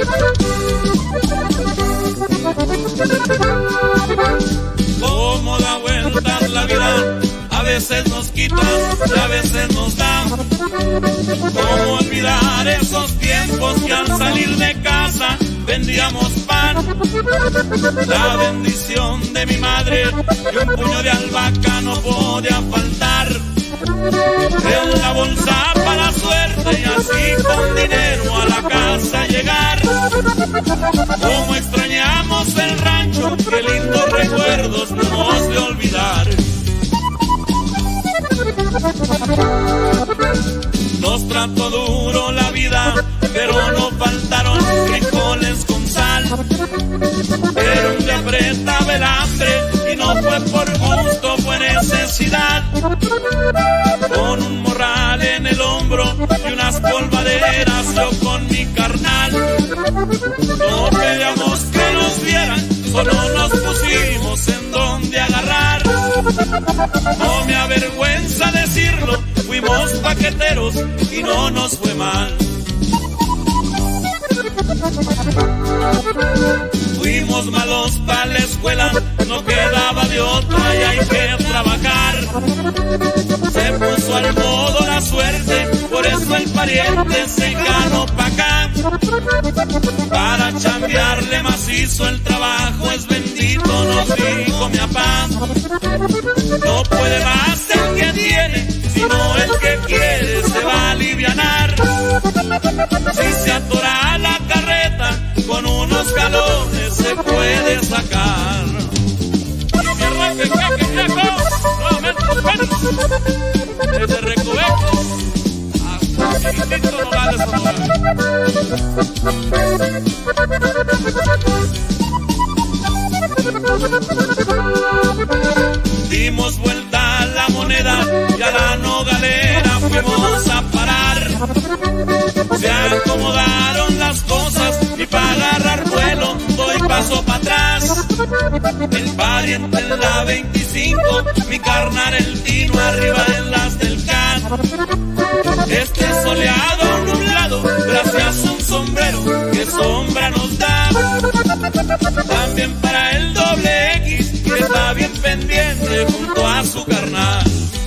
Cómo da vueltas la vida, a veces nos quita y a veces nos da. Cómo olvidar esos tiempos que al salir de casa vendíamos pan. La bendición de mi madre y un puño de albahaca no podía faltar. En la bolsa para la suerte y así con dinero a la casa llegar. Cómo extrañamos el rancho, qué lindos recuerdos no hemos de olvidar. Nos trató duro la vida, pero no faltaron frijoles con sal. Pero un día apretaba el hambre y no fue por gusto, fue necesidad. Con un morral en el hombro y unas polvaderas yo con mi carnal. No queríamos que nos vieran, solo nos pusimos en donde agarrar. No me avergüenza decirlo, fuimos paqueteros y no nos fue mal. Fuimos malos para la escuela, no quedaba de otra y hay que trabajar. Se puso al modo la suerte, por eso el pariente se ganó pa' acá. Para chambearle macizo el trabajo es bendito, nos dijo mi papá. No puede más el que tiene, sino el que quiere se va a alivianar. Si se atora la carreta, con unos galones se puede sacar. Y mi arranque caque viejo, nuevamente desde Recoveco hasta Chiquitito Nogales, Sonora. Dimos vuelta a la moneda y a la Nogalera fuimos a parar. Se acomodaron las cosas y para agarrar vuelo doy paso para atrás. El pariente en la 25, mi carnal el Tino arriba en las del CAN. Este soleado nublado, gracias a un sombrero que sombra nos da. También para el doble X, que está bien pendiente junto a su carnal.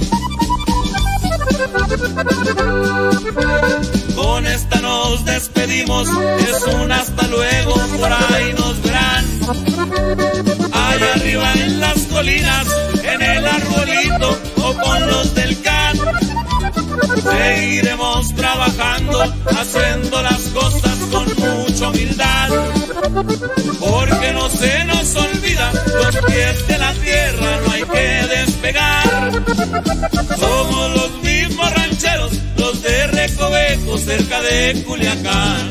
Con esta nos despedimos, es un hasta luego, por ahí nos verán. Allá arriba en las colinas, en el arbolito o con los del CAN. Seguiremos trabajando, haciendo las cosas con mucha humildad. Porque no se nos olvida, los pies de la tierra no hay que despegar. Somos los mismos rancheros, los de Recoveco, cerca de Culiacán.